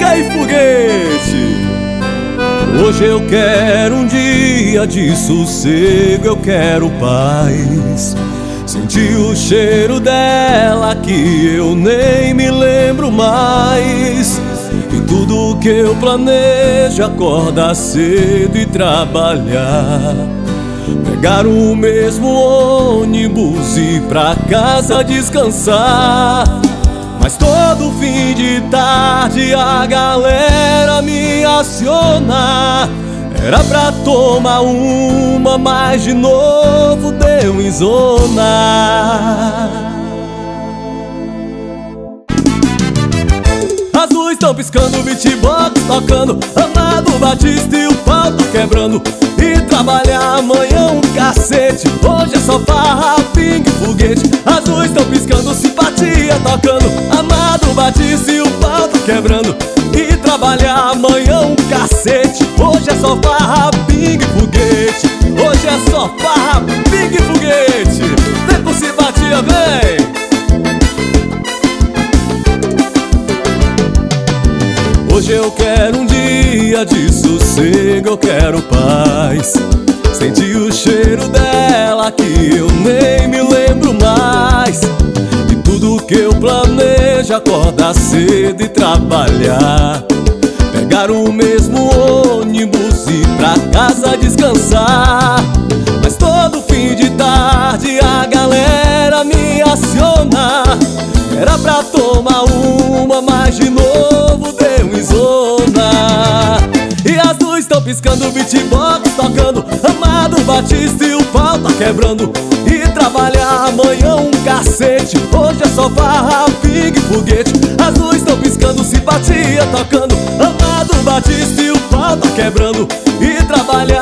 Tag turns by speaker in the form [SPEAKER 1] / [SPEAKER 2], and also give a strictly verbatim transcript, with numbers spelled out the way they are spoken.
[SPEAKER 1] Ei, foguete! Hoje eu quero um dia de sossego, eu quero paz. Sentir o cheiro dela que eu nem me lembro mais. E tudo que eu planejo, acordar cedo e trabalhar, pegar o mesmo ônibus e ir pra casa descansar. Mas todo fim de tarde a galera me aciona. Era pra tomar uma, mas de novo deu em zona. As luzes tão piscando, o beatbox tocando, Amado Batista e o pau tô quebrando. E trabalhar amanhã um cacete, hoje é só farra, pingue, foguete. As luzes tão piscando, simpatia tocando, Amado Batista e o pau tô quebrando. E trabalhar amanhã um cacete, hoje é só farra, pingue, foguete. Hoje é só farra, pingue, foguete. Vem por simpatia, vem! Hoje eu quero um dia de sossego, eu quero paz. Sentir o cheiro dela que eu nem me lembro mais. E tudo que eu planejo, acordar cedo e trabalhar, pegar o mesmo ônibus e ir pra casa descansar. Mas todo fim de tarde a galera me aciona. Era pra tomar uma, mas de novo deu em zona. E as luzes tão piscando, o beatbox tocando, Amado Batista e o pau tá quebrando. E trabalhar amanhã um cacete, hoje é só farra, pingue, foguete. As luzes tão piscando, simpatia tocando, Amado Batista e o pau tá quebrando. E trabalhar